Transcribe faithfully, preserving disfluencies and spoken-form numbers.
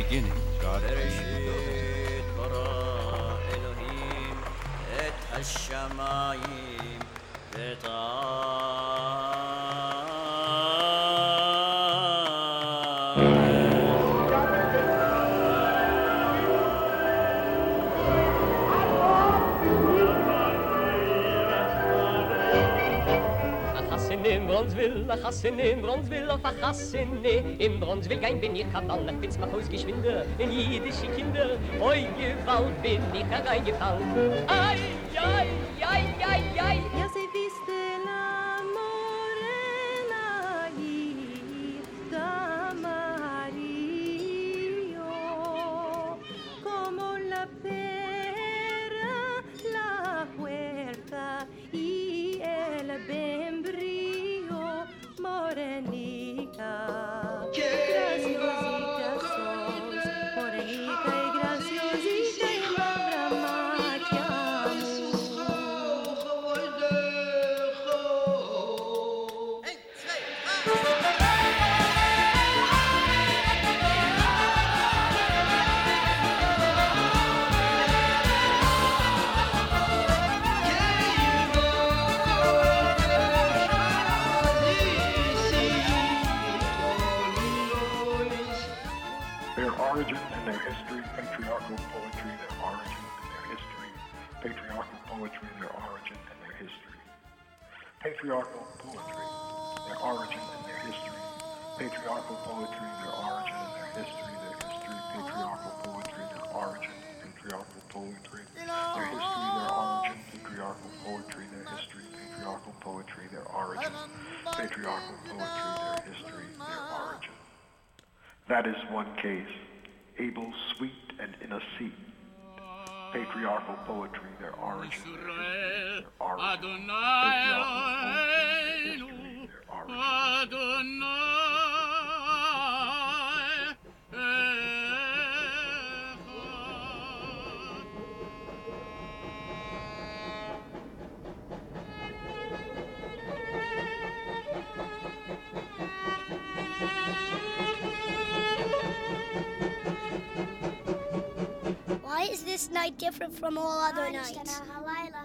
beginning, God בראשית ברא אלוהים את השמיים ואת in Bronzeville, a Chassin in Bronzeville, auf a Chassine. In Bronzeville gein bin ich Kabal, ich bin's mach ausgeschwinde, in jüdische Kinder. Oi, gewalt bin ich hereingefallen. Ai, ai, ai, ai, ai. Ya se viste la morena y amarillo, como la pera, la puerta y el bembrillo, morenita, graciosita sos, morenita y graciosita y palabra más que Their origin and their history, patriarchal poetry, their origin and their history, patriarchal poetry, their origin and their history. Patriarchal poetry, their origin and their history, patriarchal poetry, their origin and their history, their history, patriarchal poetry, their origin, patriarchal poetry, their history, their origin, patriarchal poetry, their history, patriarchal poetry, their origin, patriarchal poetry, their history, their origin. That is one case, Abel's sweet and inner seed. Patriarchal poetry, their origin, their history, their origin. Patriarchal poetry, their history, their origin. Why is this night different from all other nights?